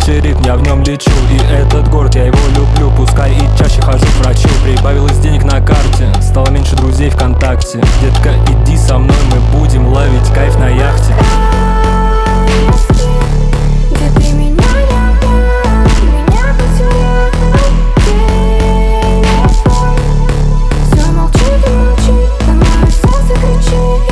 общий ритм, я в нем лечу. И этот город, я его люблю, пускай и чаще хожу к врачу. Прибавилось денег на карте, стало меньше друзей ВКонтакте. Детка, иди со мной, мы будем ловить кайф на яхте. Где ты меня не меня потерял телефон. Все молчит и молчит, а мое сердце кричит.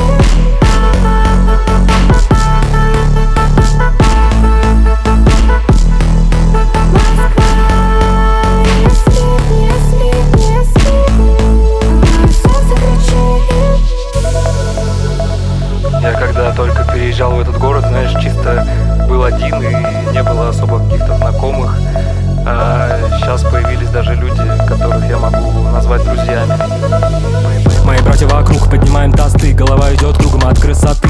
Москва не спит, не спит, не спит, а мое сердце кричит. Я когда только переезжал в этот город, знаешь, чисто был один и не было особо каких-то знакомых. А сейчас появились даже люди, которых я могу назвать друзьями. Мои братья вокруг, поднимаем тосты, голова идет кругом от красоты.